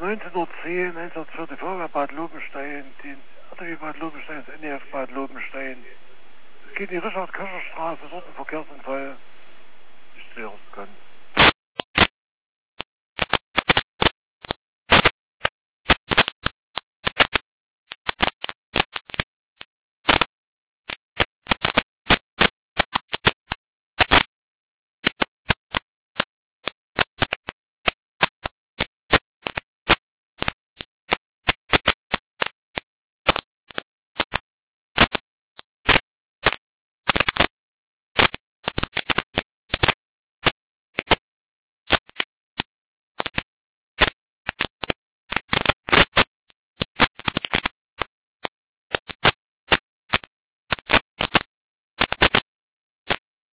1910 einsatzführt die Feuerwehr Bad Lobenstein, oder wie Bad Lobenstein, das NEF Bad Lobenstein. Es geht in die Richard-Köscher-Straße, dort ein Verkehrsunfall. Nicht sehr riskant.